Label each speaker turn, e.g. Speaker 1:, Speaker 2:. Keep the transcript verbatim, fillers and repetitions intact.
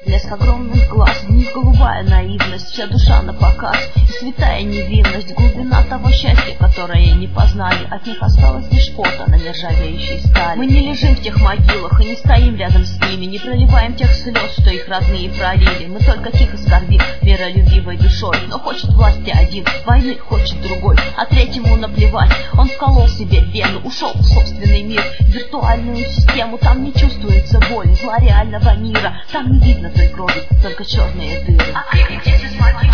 Speaker 1: Блеск огромных глаз, в них голубая наивность, вся душа на показ и святая невинность, глубина того счастья, которое не познали. От них осталось лишь фото на нержавеющей стали. Мы не лежим в тех могилах и не стоим рядом с ними, не проливаем тех слез, что их родные пролили. Мы только тихо скорбим миролюбивой душой, но хочет власти один, войны хочет другой, а третьему наплевать. Он вколол себе вену, ушел в собственный мир, в виртуальную систему. Там не чувствуется боли, зла реального мира, там не видно той крови, только черные дыры.